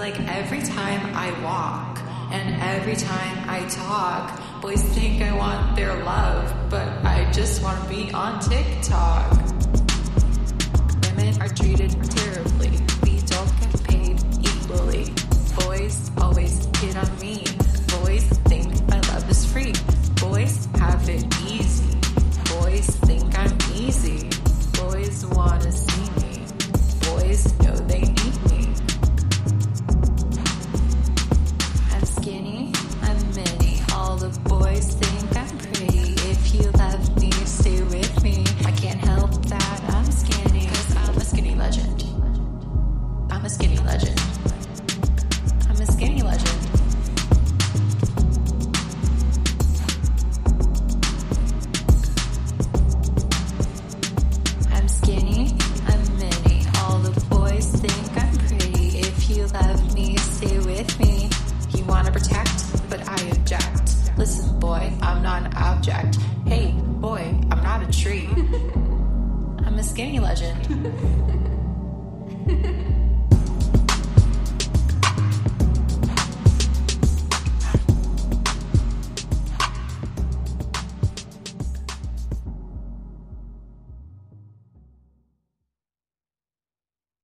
like every time I walk and every time I talk, boys think I want their love, but I just want to be on TikTok. Women are treated terribly. We don't get paid equally. Boys always hit on me. Boys think my love is free. Boys have it easy. Boys think I'm easy. Boys wanna see me. Boys know they need me. I'm skinny, I'm mini. All the boys think I'm pretty. If you love me, stay with me. I can't help that I'm skinny, 'cause I'm a skinny legend. I'm a skinny legend. I'm a skinny legend. I'm skinny, I'm mini. All the boys think I'm pretty. If you love me, stay with me. You wanna protect, but I object. Listen, boy, I'm not an object. Hey, boy, I'm not a tree. I'm a skinny legend.